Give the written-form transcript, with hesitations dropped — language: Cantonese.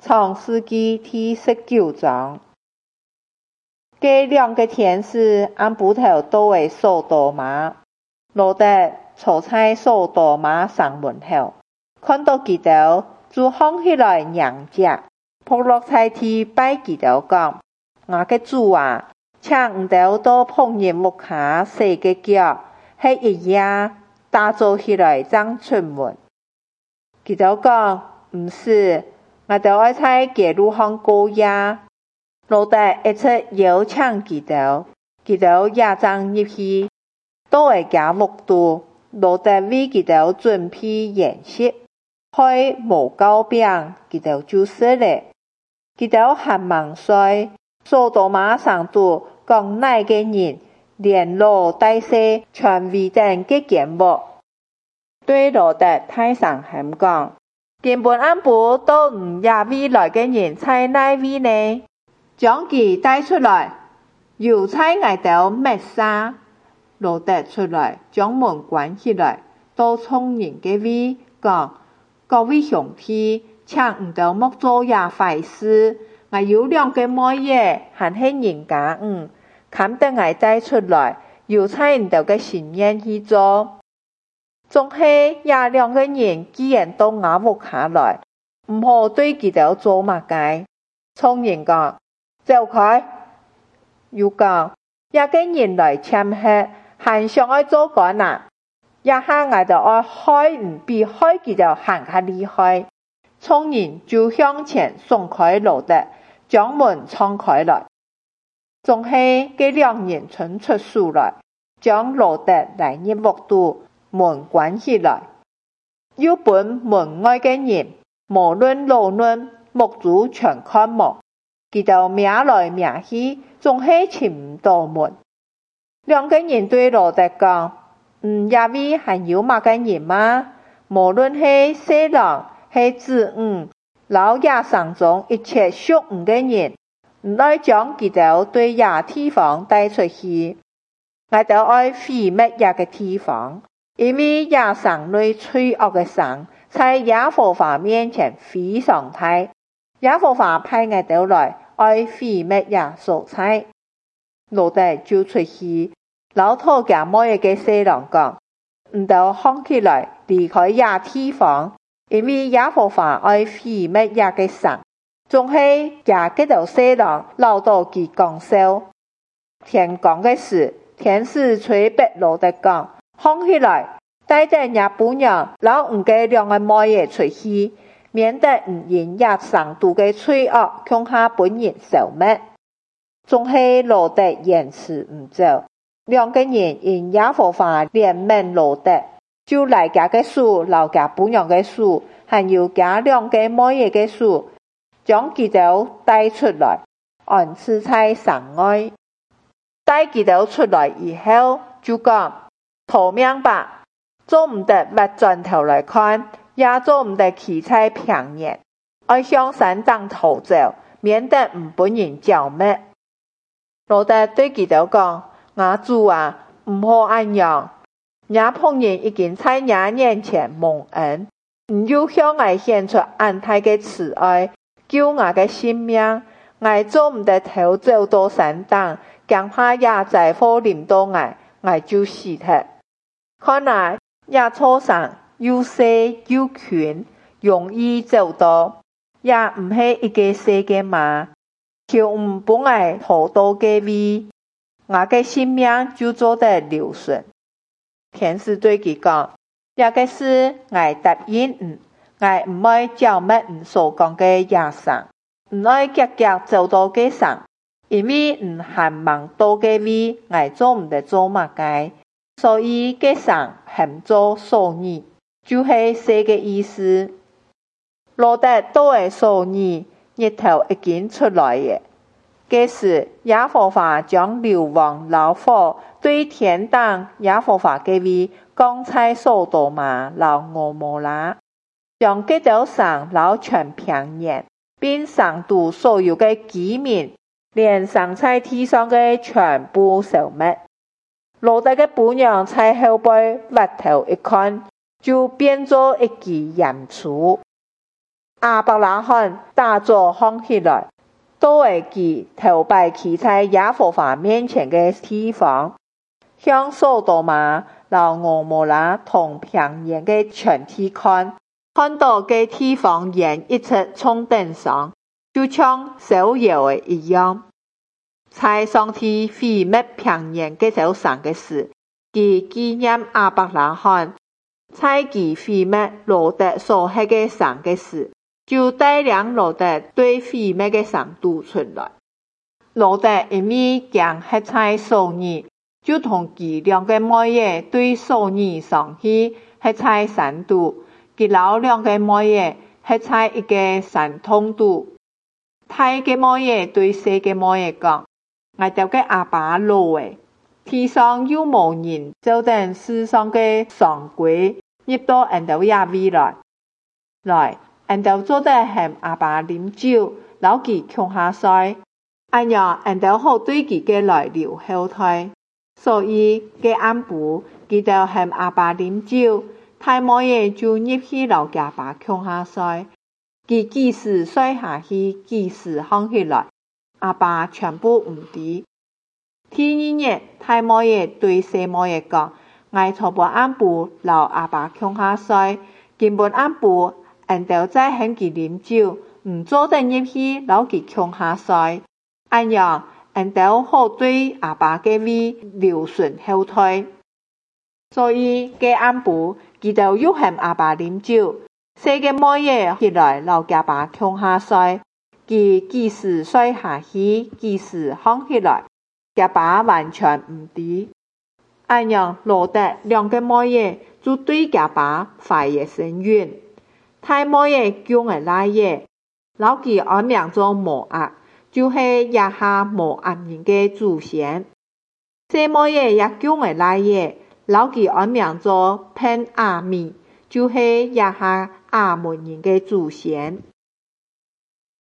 创世纪第19章。这两个天使按布头都为索多玛，罗德坐在索多玛上门后，看到基督就放起来娘家，扑落在地拜基督讲：我的主啊，请唔到到碰人木下洗个脚，迄一夜打坐起来才出门。基督讲：唔是，我就爱在街路上过夜。罗德一出邀请基督，基督也将入去，都会加木度。罗德为基督准备宴席，开无糕饼，基督就食了。基督还忙说，索多玛上都讲哪个人连罗带西全为等嘅见无？对罗德太上喊讲，根本按部都唔也为来嘅人在哪位呢？将其带出来，又在外头灭杀。罗德出来，将门关起来，到冲人嘅位讲：各位兄弟，请唔到莫做也坏事。我有两个妹爷，还是人家看得我带出来，又在唔到嘅心愿去做。总是也两个人既然到我屋下来，唔好对佢哋做乜嘅。冲人讲：走开！又讲，一个人来签客，还想爱做干啊？一下我就爱开唔比开佢就还较厉害。冲人就向前送开罗德，将门敞开来。总是这两人冲出书来，将罗德来入屋度，门关起来。又本门外嘅人，无论路论，目珠全看无。佢就命来命去，总是进唔到门。两个人对罗德讲：也位还有乜嘅人吗？无论是细郎，是子老爷上中一切属嘅人，唔爱将佢哋对野地方带出去。我就爱毁灭野嘅地方，因为野上内罪恶嘅神，在耶和华面前非常大。耶和华派我哋来爱毁灭野所在。罗德就出去，老头家妹嘅细郎讲：唔到放起来离开野地方，因为耶和华爱毁灭野嘅神。总是也给到细郎老到佢讲笑。天讲嘅事，天使催逼罗德讲：放起来，带着野姑娘老唔嘅两个妹爷出去。免得唔因也上度嘅罪恶，恐吓本人受灭。总是罗德延迟唔走，两个人因耶和华怜悯罗德，就来家嘅树，老家本娘嘅树，还有家两个妹爷嘅树，将佢哋带出来，安置在山外。带佢哋出来以后，就讲：逃命吧，做唔得，挖转头来看。也做唔得企在平原，爱向山上逃走，免得唔本人剿灭。罗德对佢哋讲：我主啊，唔好安样，也碰人已经在我面前蒙恩，唔要向我显出安泰嘅慈爱，救我嘅性命。我做唔得逃走到山上，惊怕也在火临到我就死脱。看来也错上。又细又群，容易走到，也唔系一个细嘅嘛，就唔本爱逃到嘅位，我嘅性命就做得流顺。天使对佢讲：也个是我答应我唔爱剿灭所讲嘅野生，唔爱急急走到嘅上，因为还忙到嘅位，我做唔得做乜嘅，所以嘅上很做所以。就是这个意思。罗德都会说你日头已经出来耶。这时耶和华将流亡老火对天堂耶和华嘅位降在索多玛老俄摩拉，将这条上老全平原，并上度所有嘅居民，连上在地上嘅全部消灭。罗德嘅本娘在后背挖头一看。就变做一记盐醋。 亞伯拉罕大早放起來，都會記頭擺企在耶和華面前嘅地方，向索多瑪和蛾摩拉同平原嘅全體看到嘅地方沿一直衝頂上，就像燒窯嘅一樣。在上帝毀滅平原嘅手上嘅時，佢紀念亞伯拉罕；在佢毀滅羅得所喺嘅上嘅時，就帶領羅得對毀滅嘅上渡出來。羅得因為驚喺在所爾，就同佢兩個妹爺對所爾上去喺在山度，佢老兩個妹爺喺在一個山洞度。大個妹爺對細個妹爺講：我哋嘅阿爸老誒，天上有無人就等世上嘅上櫃入到俺哋也位來，俺哋做得係阿爸啉酒，老佢窮下衰，按樣俺哋好對佢嘅來留後退。所以嘅暗晡，佢就係阿爸啉酒，大妹爺就入去老家爸窮下衰，佢幾時睡下去，幾時放起來，阿爸全部唔知。第二日，大妹爺對細妹爺講：我初步暗晡老阿爸窮下衰，根本暗晡俺哋再向佢啉酒，唔做得入去老佢窮下衰，按樣俺哋好對阿爸嘅位留順後退。所以嘅暗晡，佢就又向阿爸啉酒，細個妹爺起來老家爸窮下衰，佢幾時睡下去，幾時放起來，家爸完全唔知。按樣羅得兩個妹爺就對家爸懷疑深遠。大妹爺叫我拉爺，老佢安名做摩押，就是亞哈摩押人嘅祖先。細妹爺也叫我拉爺，老佢安名做便雅憫，就是亞哈亞捫人嘅祖先。